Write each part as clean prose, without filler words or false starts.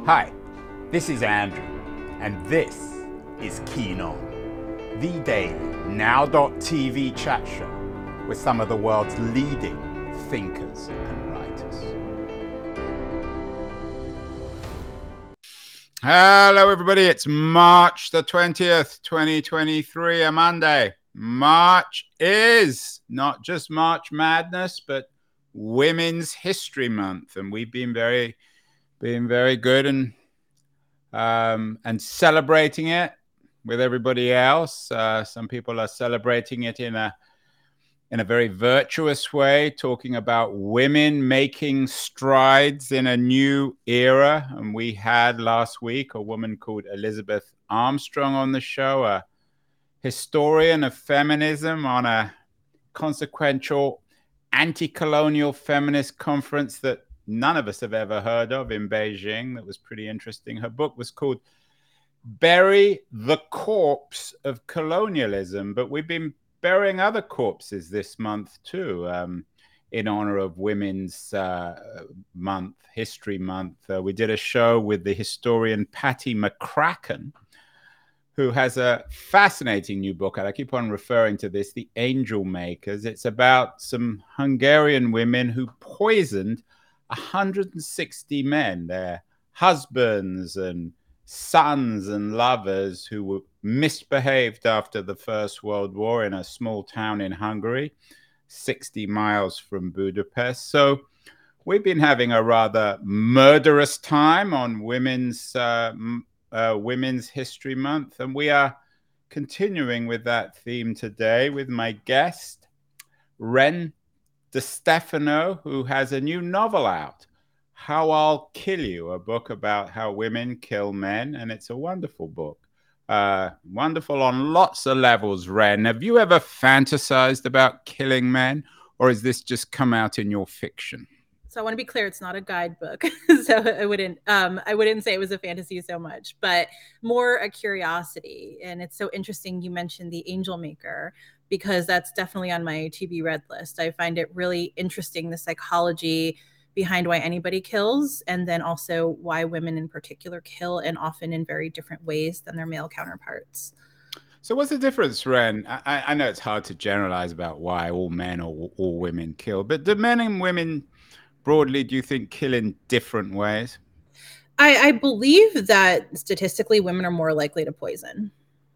Hi, this is Andrew, and this is Keen On, the daily Now.tv chat show with some of the world's leading thinkers and writers. Hello, everybody. It's March the 20th, 2023, a Monday. March is not just March Madness, but Women's History Month, and we've been very good and celebrating it with everybody else. Some people are celebrating it in a very virtuous way, talking about women making strides in a new era. And we had last week a woman called Elizabeth Armstrong on the show, a historian of feminism, on a consequential anti-colonial feminist conference that none of us have ever heard of in Beijing. That was pretty interesting. Her book was called Bury the Corpse of Colonialism, but we've been burying other corpses this month too, in honor of Women's Month, History Month. We did a show with the historian Patty McCracken, who has a fascinating new book, and I keep on referring to this, The Angel Makers. It's about some Hungarian women who poisoned 160 men, their husbands and sons and lovers, who were misbehaved after the First World War in a small town in Hungary, 60 miles from Budapest. So we've been having a rather murderous time on Women's History Month, and we are continuing with that theme today with my guest, Ren DeStefano, who has a new novel out, How I'll Kill You, a book about how women kill men, and it's a wonderful book. Wonderful on lots of levels. Ren, have you ever fantasized about killing men, or has this just come out in your fiction? So I want to be clear, it's not a guidebook. So I wouldn't say it was a fantasy so much, but more a curiosity. And it's so interesting you mentioned The Angel Maker, because that's definitely on my to be read list. I find it really interesting, the psychology behind why anybody kills, and then also why women in particular kill, and often in very different ways than their male counterparts. So what's the difference, Ren? I know it's hard to generalize about why all men or all women kill, but do men and women broadly, do you think, kill in different ways? I believe that statistically women are more likely to poison.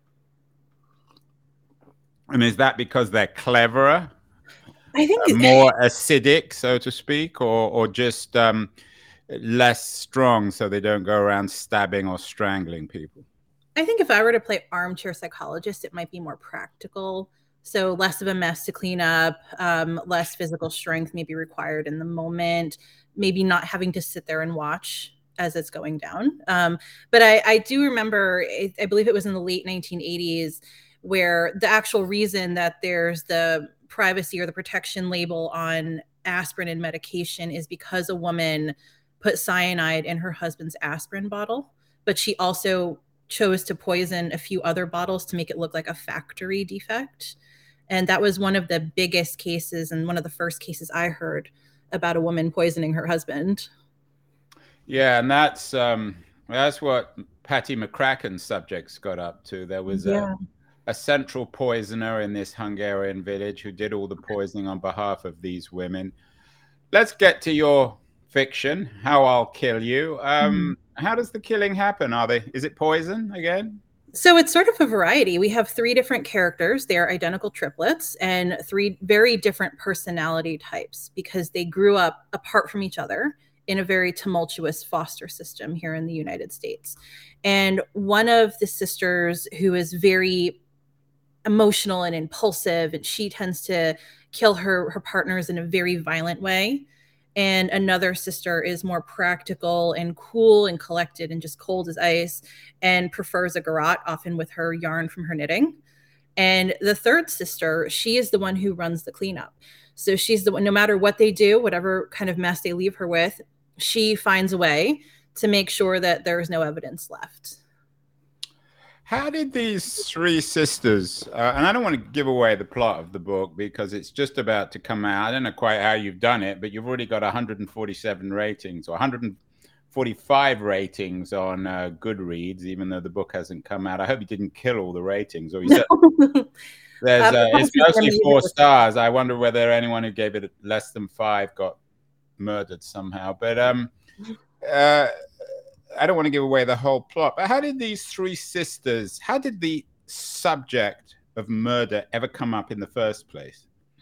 And is that because they're cleverer, I think more acidic, so to speak, or just less strong, so they don't go around stabbing or strangling people? I think if I were to play armchair psychologist, it might be more practical. So less of a mess to clean up, less physical strength may be required in the moment, maybe not having to sit there and watch as it's going down. But I do remember, I believe it was in the late 1980s, where the actual reason that there's the privacy or the protection label on aspirin and medication is because a woman put cyanide in her husband's aspirin bottle, but she also chose to poison a few other bottles to make it look like a factory defect. And that was one of the biggest cases, and one of the first cases I heard about a woman poisoning her husband. Yeah, and that's what Patty McCracken's subjects got up to. There was a central poisoner in this Hungarian village who did all the poisoning on behalf of these women. Let's get to your fiction, How I'll Kill You. How does the killing happen? Is it poison again? So it's sort of a variety. We have three different characters. They're identical triplets and three very different personality types, because they grew up apart from each other in a very tumultuous foster system here in the United States. And one of the sisters, who is very emotional and impulsive, and she tends to kill her partners in a very violent way. And another sister is more practical and cool and collected and just cold as ice, and prefers a garrote, often with her yarn from her knitting. And the third sister, she is the one who runs the cleanup. So she's the one, no matter what they do, whatever kind of mess they leave her with, she finds a way to make sure that there's no evidence left. How did these three sisters, and I don't want to give away the plot of the book because it's just about to come out. I don't know quite how you've done it, but you've already got 147 ratings, or 45 ratings on Goodreads, even though the book hasn't come out. I hope you didn't kill all the ratings, or you said there's it's mostly 4 stars. I wonder whether anyone who gave it less than 5 got murdered somehow. But I don't want to give away the whole plot. But how did these 3 sisters? How did the subject of murder ever come up in the first place?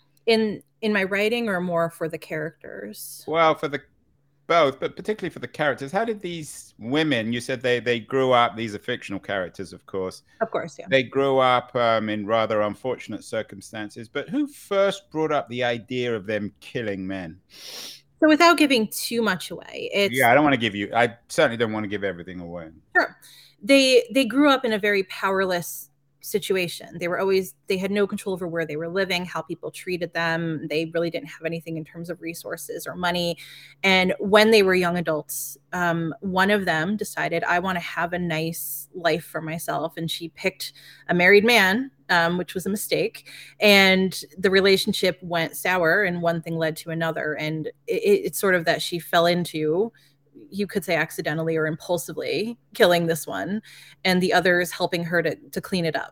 In my writing, or more for the characters? Well, for the both, but particularly for the characters. How did these women, you said they grew up, these are fictional characters, of course. Of course, yeah. They grew up in rather unfortunate circumstances, but who first brought up the idea of them killing men? So without giving too much away, I don't want to give you, I certainly don't want to give everything away. Sure. They grew up in a very powerless situation. They had no control over where they were living, how people treated them. They really didn't have anything in terms of resources or money. And when they were young adults, one of them decided, I want to have a nice life for myself. And she picked a married man, which was a mistake. And the relationship went sour, and one thing led to another. And it's sort of that she fell into, you could say accidentally or impulsively, killing this one, and the others helping her to clean it up.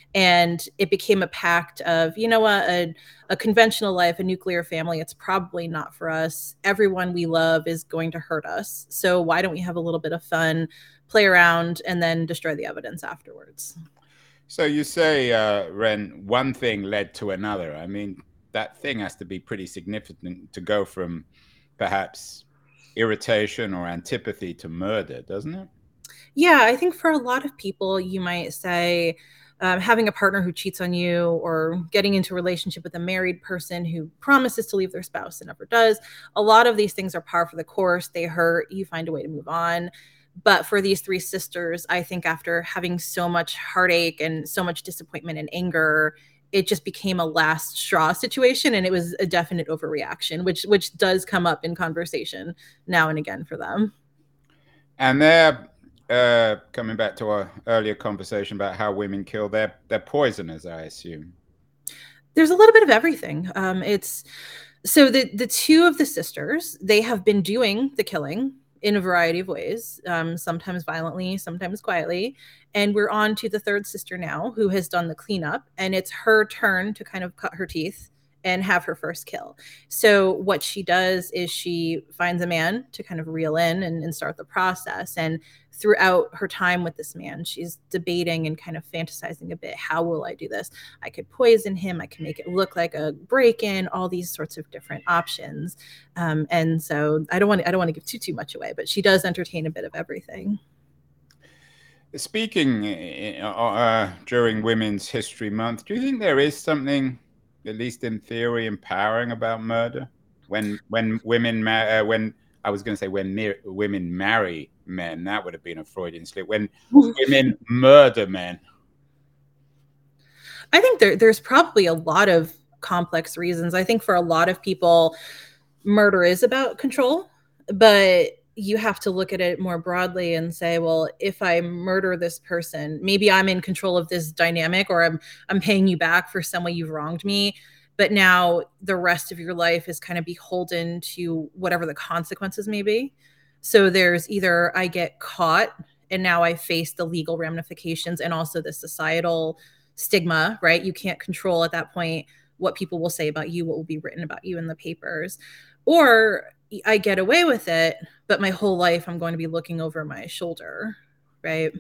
And it became a pact of, you know what, a conventional life, a nuclear family, it's probably not for us. Everyone we love is going to hurt us. So why don't we have a little bit of fun, play around, and then destroy the evidence afterwards? So you say, Ren, one thing led to another. I mean, that thing has to be pretty significant to go from perhaps irritation or antipathy to murder, doesn't it? Yeah, I think for a lot of people, you might say having a partner who cheats on you, or getting into a relationship with a married person who promises to leave their spouse and never does. A lot of these things are par for the course. They hurt. You find a way to move on. But for these 3 sisters, I think after having so much heartache and so much disappointment and anger, it just became a last straw situation, and it was a definite overreaction, which does come up in conversation now and again for them. And they're coming back to our earlier conversation about how women kill. They're poisoners, I assume. There's a little bit of everything. It's so the 2 of the sisters, they have been doing the killing in a variety of ways, sometimes violently, sometimes quietly. And we're on to the 3rd sister now, who has done the cleanup, and it's her turn to kind of cut her teeth and have her first kill. So what she does is she finds a man to kind of reel in and start the process. And throughout her time with this man, she's debating and kind of fantasizing a bit. How will I do this? I could poison him. I can make it look like a break-in, all these sorts of different options. And so I don't want to give too much away, but she does entertain a bit of everything. Speaking during Women's History Month, do you think there is something, at least in theory, empowering about murder? When women when I was going to say when women marry men, that would have been a Freudian slip. When women murder men, I think there's probably a lot of complex reasons. I think for a lot of people, murder is about control, but you have to look at it more broadly and say, well, if I murder this person, maybe I'm in control of this dynamic, or I'm paying you back for some way you've wronged me. But now the rest of your life is kind of beholden to whatever the consequences may be. So there's either I get caught and now I face the legal ramifications and also the societal stigma, right? You can't control at that point what people will say about you, what will be written about you in the papers. Or I get away with it, but my whole life I'm going to be looking over my shoulder, right?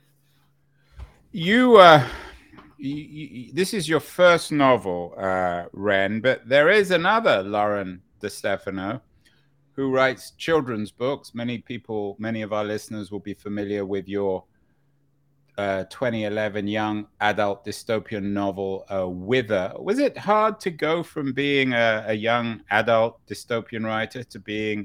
This is your first novel, Ren, but there is another Lauren DeStefano who writes children's books. Many of our listeners will be familiar with your 2011 young adult dystopian novel, Wither. Was it hard to go from being a young adult dystopian writer to being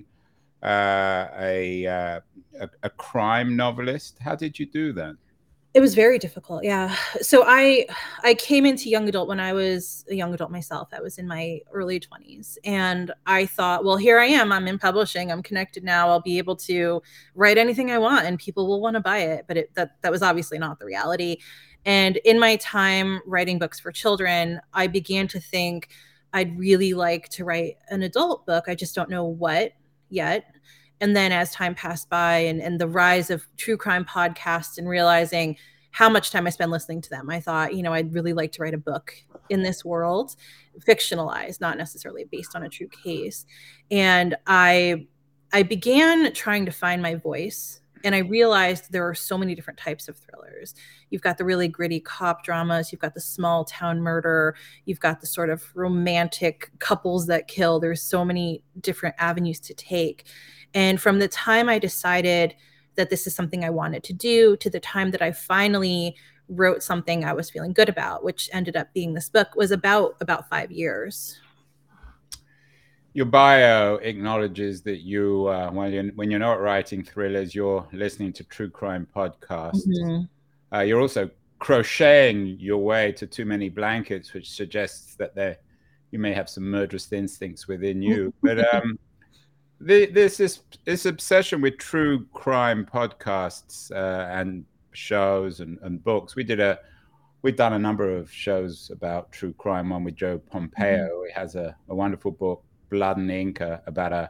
a crime novelist? How did you do that? It was very difficult. Yeah. So I came into young adult when I was a young adult myself. I was in my early 20s. And I thought, well, here I am. I'm in publishing. I'm connected now. I'll be able to write anything I want and people will want to buy it. But that was obviously not the reality. And in my time writing books for children, I began to think I'd really like to write an adult book. I just don't know what yet. And then as time passed by and the rise of true crime podcasts and realizing how much time I spend listening to them, I thought, I'd really like to write a book in this world, fictionalized, not necessarily based on a true case. And I began trying to find my voice. And I realized there are so many different types of thrillers. You've got the really gritty cop dramas. You've got the small town murder. You've got the sort of romantic couples that kill. There's so many different avenues to take. And from the time I decided that this is something I wanted to do to the time that I finally wrote something I was feeling good about, which ended up being this book, was about 5 years. Your bio acknowledges that you, when you're not writing thrillers, you're listening to true crime podcasts. Mm-hmm. You're also crocheting your way to Too Many Blankets, which suggests that you may have some murderous instincts within you. But this obsession with true crime podcasts and shows and books. We've done a number of shows about true crime. One with Joe Pompeo. Mm-hmm. It has a wonderful book, Blood and Ink, about a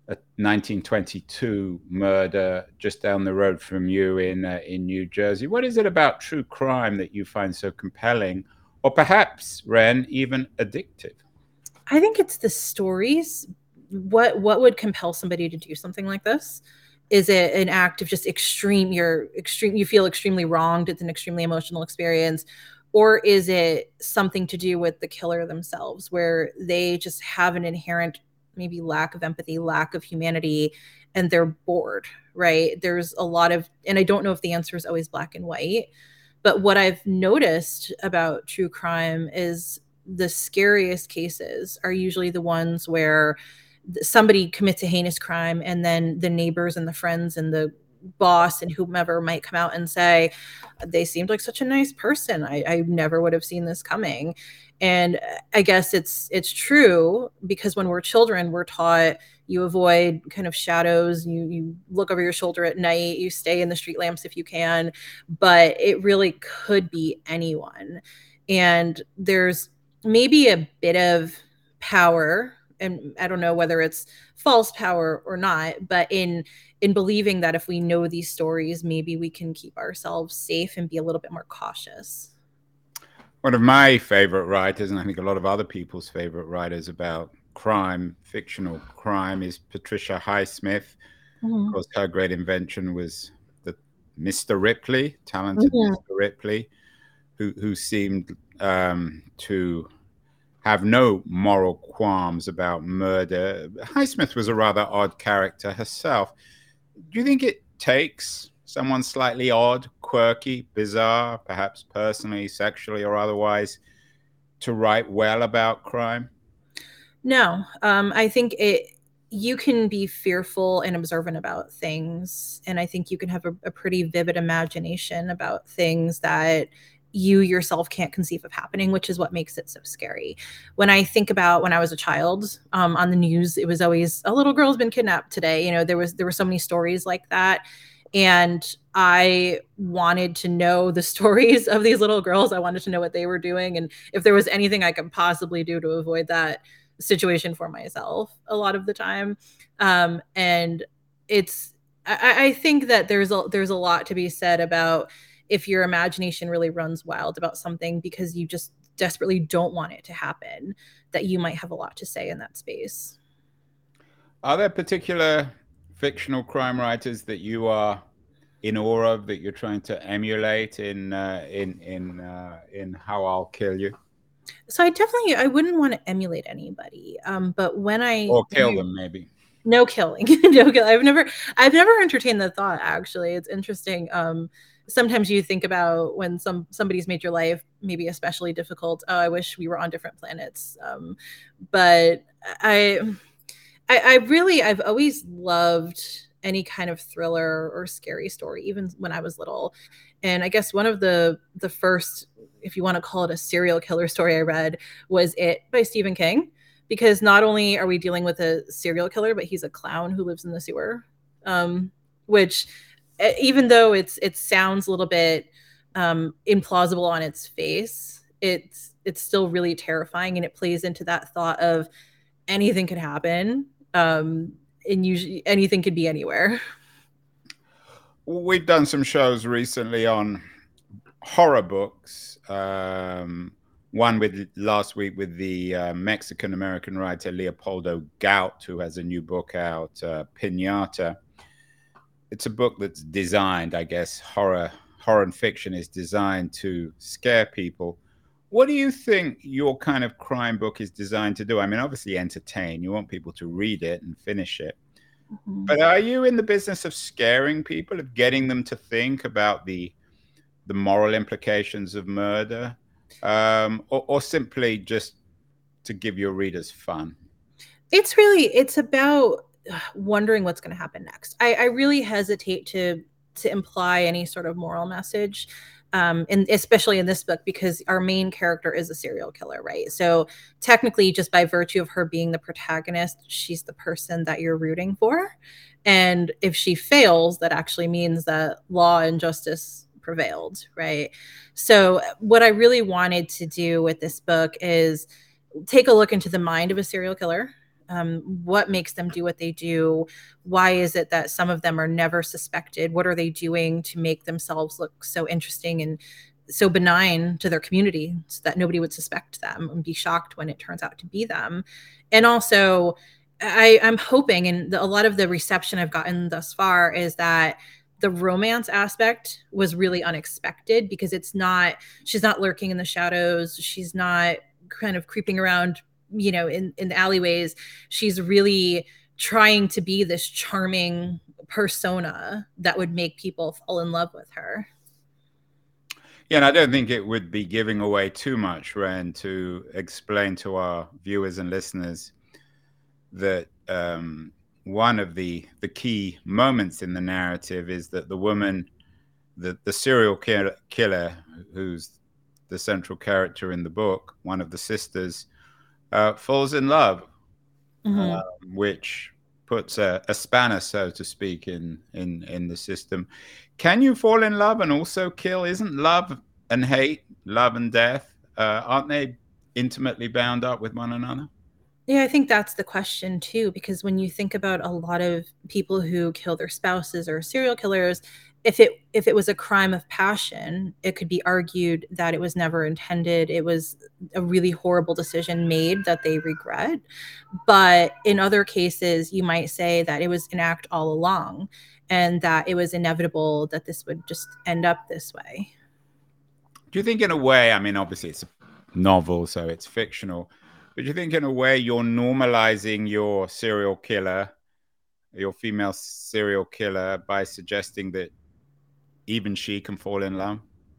1922 murder just down the road from you in New Jersey. What is it about true crime that you find so compelling, or perhaps, Ren, even addictive? I think it's the stories. What would compel somebody to do something like this? Is it an act of just you feel extremely wronged, it's an extremely emotional experience, or is it something to do with the killer themselves, where they just have an inherent maybe lack of empathy, lack of humanity, and they're bored, right? There's a lot of, and I don't know if the answer is always black and white, but what I've noticed about true crime is the scariest cases are usually the ones where somebody commits a heinous crime and then the neighbors and the friends and the boss and whomever might come out and say, they seemed like such a nice person. I never would have seen this coming. And I guess it's true, because when we're children, we're taught you avoid kind of shadows, you look over your shoulder at night, you stay in the street lamps if you can, but it really could be anyone. And there's maybe a bit of power, and I don't know whether it's false power or not, but in believing that if we know these stories, maybe we can keep ourselves safe and be a little bit more cautious. One of my favorite writers, and I think a lot of other people's favorite writers about crime, fictional crime, is Patricia Highsmith. Mm-hmm. Of course, her great invention was the Mr. Ripley, talented mm-hmm. Mr. Ripley, who seemed to have no moral qualms about murder. Highsmith was a rather odd character herself. Do you think it takes someone slightly odd, quirky, bizarre, perhaps personally, sexually, or otherwise, to write well about crime? No, I think you can be fearful and observant about things, and I think you can have a pretty vivid imagination about things that you yourself can't conceive of happening, which is what makes it so scary. When I think about when I was a child, on the news, it was always a little girl's been kidnapped today. There were so many stories like that. And I wanted to know the stories of these little girls. I wanted to know what they were doing, and if there was anything I could possibly do to avoid that situation for myself a lot of the time. And I think that there's a lot to be said about if your imagination really runs wild about something because you just desperately don't want it to happen, that you might have a lot to say in that space. Are there particular fictional crime writers that you are in awe of, that you're trying to emulate in How I'll Kill You? So I wouldn't want to emulate anybody. But or kill them, maybe. No killing. No killing. I've never entertained the thought, actually. It's interesting. Sometimes you think about when somebody's made your life maybe especially difficult. Oh, I wish we were on different planets. But I've always loved any kind of thriller or scary story, even when I was little. And I guess one of the first, if you want to call it a serial killer story I read, was It by Stephen King. Because not only are we dealing with a serial killer, but he's a clown who lives in the sewer, which, even though it sounds a little bit implausible on its face, it's still really terrifying, and it plays into that thought of anything could happen. and usually anything could be anywhere. We've done some shows recently on horror books. One with last week with the Mexican American writer Leopoldo Gaut, who has a new book out, Pinata. It's a book that's designed, I guess, horror and fiction is designed to scare people. What do you think your kind of crime book is designed to do? I mean, obviously entertain. You want people to read it and finish it. Mm-hmm. But are you in the business of scaring people, of getting them to think about the moral implications of murder, or simply just to give your readers fun? It's about wondering what's going to happen next. I really hesitate to imply any sort of moral message, and especially in this book, because our main character is a serial killer, right? So technically, just by virtue of her being the protagonist, she's the person that you're rooting for. And if she fails, that actually means that law and justice prevailed, right? So what I really wanted to do with this book is take a look into the mind of a serial killer. What makes them do what they do? Why is it that some of them are never suspected? What are they doing to make themselves look so interesting and so benign to their community so that nobody would suspect them and be shocked when it turns out to be them? And also, I'm hoping, and a lot of the reception I've gotten thus far is that the romance aspect was really unexpected, because she's not lurking in the shadows. She's not kind of creeping around, in the alleyways. She's really trying to be this charming persona that would make people fall in love with her. Yeah, and I don't think it would be giving away too much, Ren, to explain to our viewers and listeners that one of the key moments in the narrative is that the woman, the serial killer, who's the central character in the book, one of the sisters, falls in love, mm-hmm. Which puts a spanner, so to speak, in the system. Can you fall in love and also kill? Isn't love and hate, love and death, aren't they intimately bound up with one another? Yeah, I think that's the question too, because when you think about a lot of people who kill their spouses or serial killers, if it was a crime of passion, it could be argued that it was never intended. It was a really horrible decision made that they regret. But in other cases, you might say that it was an act all along and that it was inevitable that this would just end up this way. Do you think, in a way, I mean, obviously it's a novel, so it's fictional, but do you think in a way you're normalizing your serial killer, your female serial killer, by suggesting that even she can fall in love?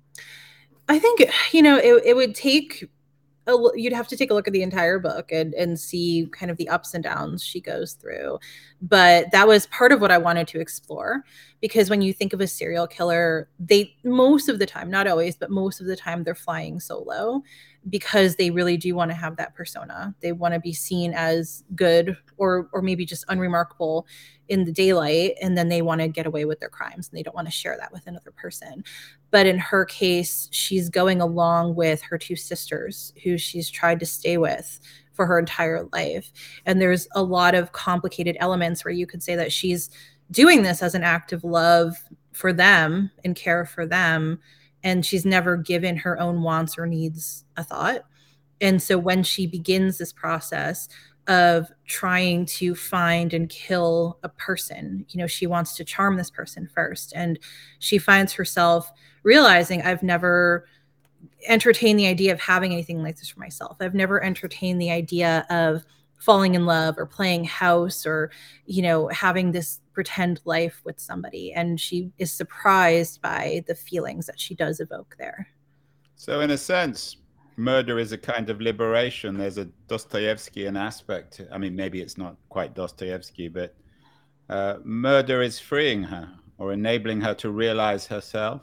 I think, it would take, you'd have to take a look at the entire book and see kind of the ups and downs she goes through. But that was part of what I wanted to explore, because when you think of a serial killer, they, most of the time, not always, but most of the time, they're flying solo, because they really do want to have that persona. They want to be seen as good or maybe just unremarkable in the daylight, and then they want to get away with their crimes and they don't want to share that with another person. But in her case, she's going along with her two sisters who she's tried to stay with for her entire life. And there's a lot of complicated elements where you could say that she's doing this as an act of love for them and care for them, and she's never given her own wants or needs a thought. And so when she begins this process of trying to find and kill a person, she wants to charm this person first. And she finds herself realizing, I've never entertained the idea of having anything like this for myself. I've never entertained the idea of falling in love or playing house or, having this pretend life with somebody. And she is surprised by the feelings that she does evoke there. So in a sense, murder is a kind of liberation. There's a Dostoevskian aspect. I mean, maybe it's not quite Dostoevsky, but murder is freeing her or enabling her to realize herself.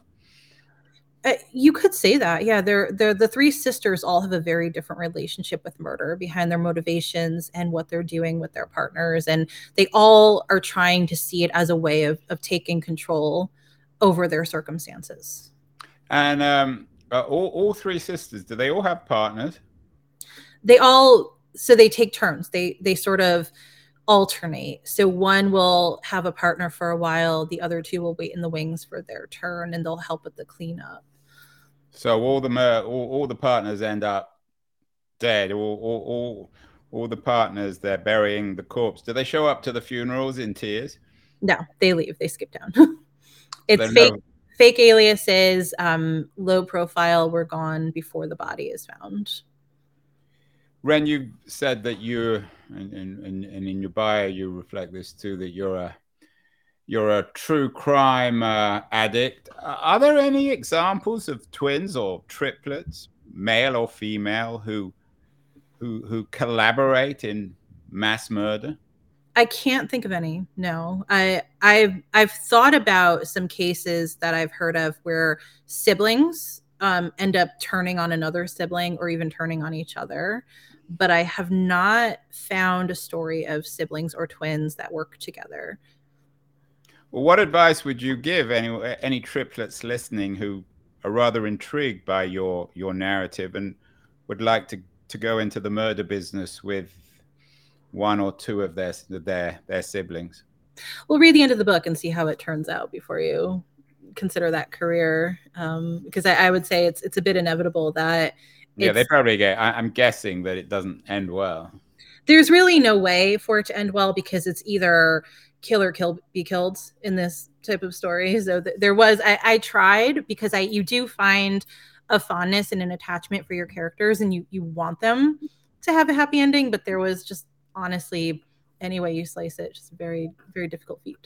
You could say that. Yeah, they're the three sisters all have a very different relationship with murder behind their motivations and what they're doing with their partners. And they all are trying to see it as a way of taking control over their circumstances. And all three sisters, do they all have partners? So they take turns. They sort of alternate. So one will have a partner for a while, the other two will wait in the wings for their turn, and they'll help with the cleanup. So all the partners end up dead. All the partners, they're burying the corpse. Do they show up to the funerals in tears? No, they leave. They skip town. It's No. fake aliases, low profile. We're gone before the body is found. Ren, you said that you, and in your bio, you reflect this too, that you're a true crime addict. Are there any examples of twins or triplets, male or female, who collaborate in mass murder? I can't think of any. No, I've thought about some cases that I've heard of where siblings end up turning on another sibling or even turning on each other, but I have not found a story of siblings or twins that work together. Well, what advice would you give any triplets listening who are rather intrigued by your narrative and would like to go into the murder business with one or two of their siblings? Well, read the end of the book and see how it turns out before you consider that career, because I would say it's a bit inevitable that they probably get. I'm guessing that it doesn't end well. There's really no way for it to end well, because it's either kill or be killed in this type of story. So there was, I tried, because you do find a fondness and an attachment for your characters, and you want them to have a happy ending, but there was just, honestly, any way you slice it, just a very, very difficult feat.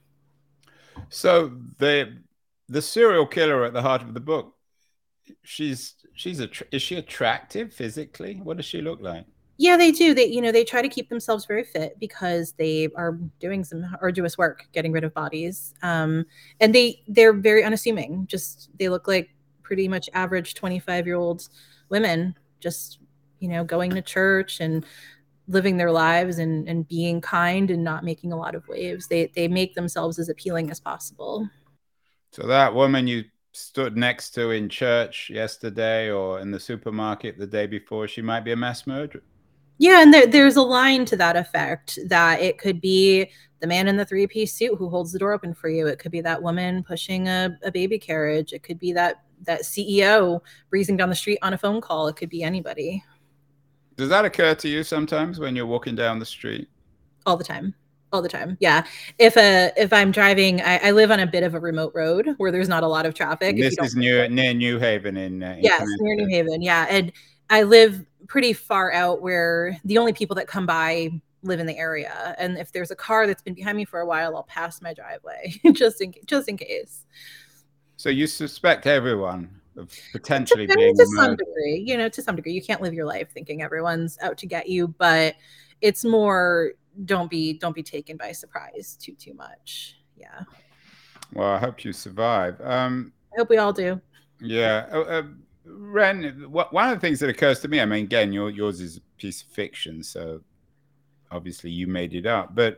So the serial killer at the heart of the book, is she attractive physically? What does she look like? Yeah, they do. They try to keep themselves very fit because they are doing some arduous work getting rid of bodies. And they're very unassuming. Just, they look like pretty much average 25-year-old women, just, going to church and living their lives and being kind and not making a lot of waves. They make themselves as appealing as possible. So that woman you stood next to in church yesterday or in the supermarket the day before, she might be a mass murderer. Yeah, and there's a line to that effect, that it could be the man in the three-piece suit who holds the door open for you. It could be that woman pushing a baby carriage. It could be that CEO breezing down the street on a phone call. It could be anybody. Does that occur to you sometimes when you're walking down the street? All the time. All the time. Yeah. If I'm driving, I live on a bit of a remote road where there's not a lot of traffic. This is near New Haven in yes, near New Haven. Yeah. And I live pretty far out where the only people that come by live in the area. And if there's a car that's been behind me for a while, I'll pass my driveway just in case. So you suspect everyone of potentially being to some degree, to some degree. You can't live your life thinking everyone's out to get you, but it's more, don't be taken by surprise too much. Yeah. Well, I hope you survive. I hope we all do. Yeah. Ren, one of the things that occurs to me, I mean, again, yours is a piece of fiction, so obviously you made it up, but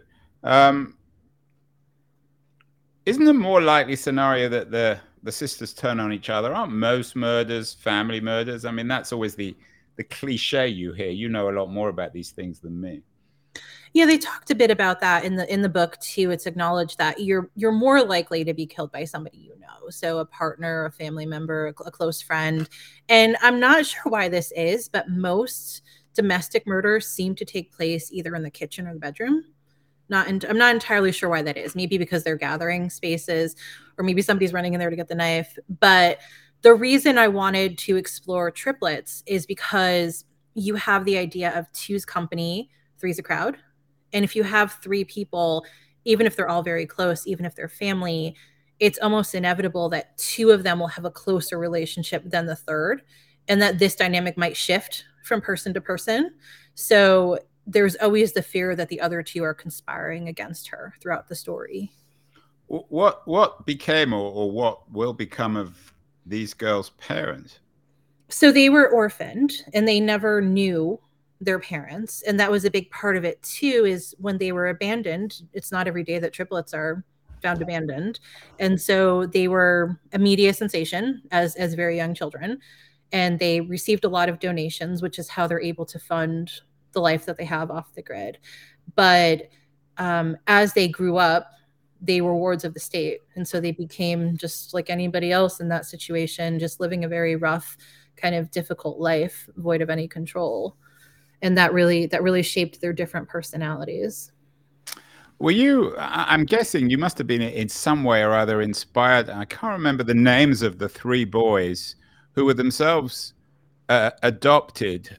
isn't the more likely scenario that the sisters turn on each other? Aren't most murders family murders? I mean, that's always the cliche you hear. You know a lot more about these things than me. Yeah, they talked a bit about that in the book too. It's acknowledged that you're more likely to be killed by somebody you know, so a partner, a family member, a close friend. And I'm not sure why this is, but most domestic murders seem to take place either in the kitchen or the bedroom. I'm not entirely sure why that is. Maybe because they're gathering spaces, or maybe somebody's running in there to get the knife. But the reason I wanted to explore triplets is because you have the idea of two's company, three's a crowd. And if you have three people, even if they're all very close, even if they're family, it's almost inevitable that two of them will have a closer relationship than the third, and that this dynamic might shift from person to person. So there's always the fear that the other two are conspiring against her throughout the story. What became or what will become of these girls' parents? So they were orphaned and they never knew their parents. And that was a big part of it too, is when they were abandoned, it's not every day that triplets are found abandoned. And so they were a media sensation as very young children. And they received a lot of donations, which is how they're able to fund the life that they have off the grid. But as they grew up, they were wards of the state, and so they became just like anybody else in that situation, just living a very rough, kind of difficult life, void of any control. And that really shaped their different personalities. Were you, I'm guessing you must have been in some way or other inspired. I can't remember the names of the three boys who were themselves adopted.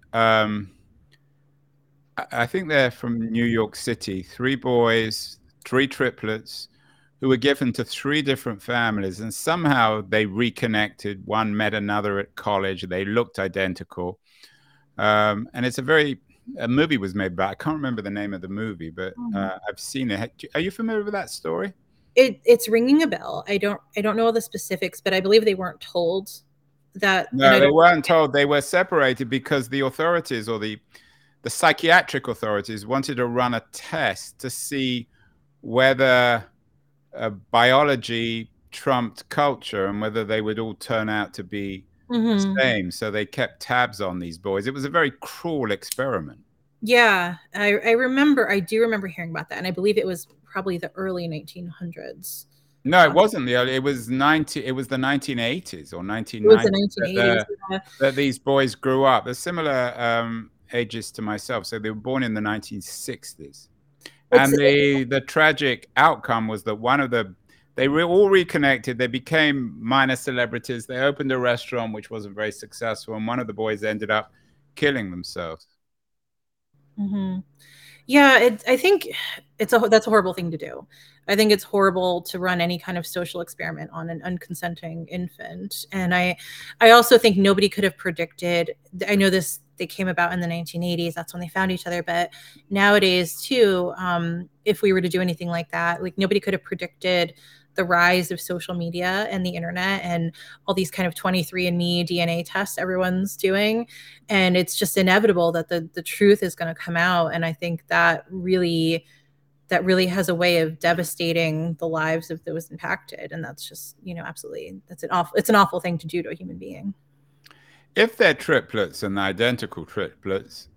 I think they're from New York City. Three boys, three triplets, who were given to three different families, and somehow they reconnected. One met another at college. They looked identical, and it's a movie was made about. I can't remember the name of the movie, but I've seen it. Are you familiar with that story? It's ringing a bell. I don't know all the specifics, but I believe they weren't told that. And No, I they don't. weren't told. They were separated because the authorities, or the psychiatric authorities, wanted to run a test to see whether biology trumped culture and whether they would all turn out to be the Mm-hmm. same. So they kept tabs on these boys. It was a very cruel experiment. Yeah, I remember. I do remember hearing about that, and I believe it was probably the early 1900s. No, it wasn't the early. It was 90. It was the 1980s or It was the 1990s 1980s. Yeah. that these boys grew up. They're similar ages to myself, so they were born in the 1960s. It's And the tragic outcome was that they were all reconnected. They became minor celebrities. They opened a restaurant which wasn't very successful, and one of the boys ended up killing themselves. Mm-hmm. Yeah, I think that's a horrible thing to do. I think it's horrible to run any kind of social experiment on an unconsenting infant. And I also think nobody could have predicted. I know they came about in the 1980s. That's when they found each other. But nowadays, too, if we were to do anything like that, like nobody could have predicted the rise of social media and the internet and all these kind of 23andMe DNA tests everyone's doing. And it's just inevitable that the truth is going to come out. And I think that really has a way of devastating the lives of those impacted. And that's just, absolutely, it's an awful thing to do to a human being. If they're triplets and identical triplets,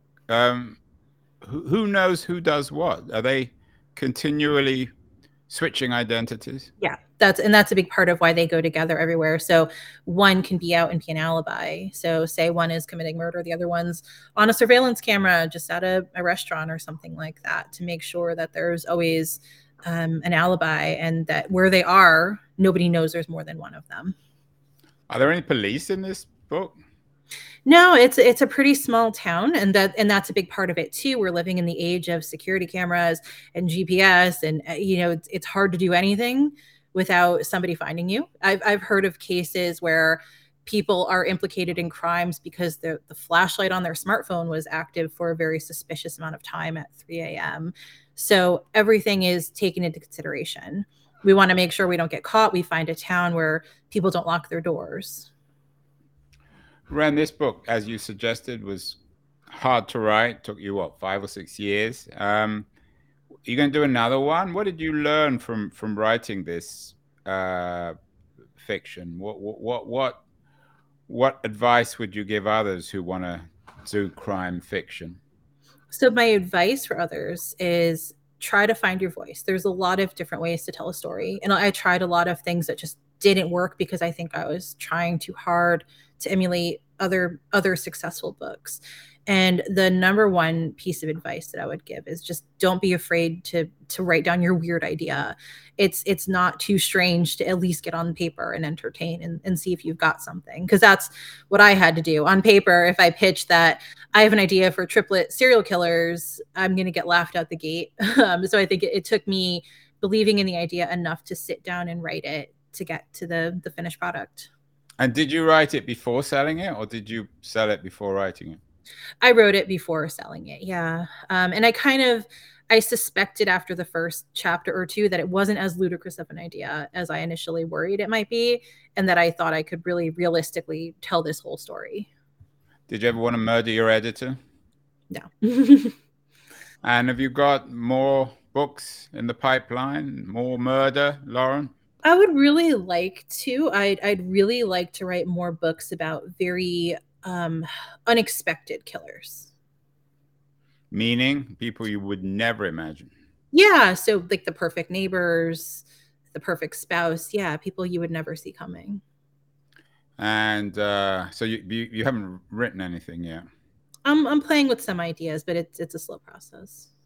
who knows who does what? Are they continually switching identities? Yeah, that's a big part of why they go together everywhere. So one can be out and be an alibi. So say one is committing murder, the other one's on a surveillance camera just at a restaurant or something like that, to make sure that there's always an alibi, and that where they are, nobody knows there's more than one of them. Are there any police in this book? No, it's a pretty small town, and that's a big part of it too. We're living in the age of security cameras and GPS, and it's hard to do anything without somebody finding you. I've heard of cases where people are implicated in crimes because the flashlight on their smartphone was active for a very suspicious amount of time at 3 a.m. So everything is taken into consideration. We want to make sure we don't get caught. We find a town where people don't lock their doors. Ren, this book, as you suggested, was hard to write. Took you what, 5 or 6 years? Are you going to do another one? What did you learn from writing this fiction? What advice would you give others who want to do crime fiction? So my advice for others is try to find your voice. There's a lot of different ways to tell a story, and I tried a lot of things that just didn't work because I think I was trying too hard to emulate other successful books. And the number one piece of advice that I would give is just don't be afraid to write down your weird idea. It's not too strange to at least get on paper and entertain and see if you've got something. Because that's what I had to do on paper. If I pitch that I have an idea for triplet serial killers, I'm going to get laughed out the gate. So I think it took me believing in the idea enough to sit down and write it to get to the finished product. And did you write it before selling it, or did you sell it before writing it? I wrote it before selling it. Yeah. And I suspected after the first chapter or two that it wasn't as ludicrous of an idea as I initially worried it might be, and that I thought I could really realistically tell this whole story. Did you ever want to murder your editor? No. And have you got more books in the pipeline? More murder, Lauren? I would really like to. I'd really like to write more books about very unexpected killers. Meaning people you would never imagine. Yeah, so like the perfect neighbors, the perfect spouse, yeah, people you would never see coming. And so you haven't written anything yet. I'm playing with some ideas, but it's a slow process.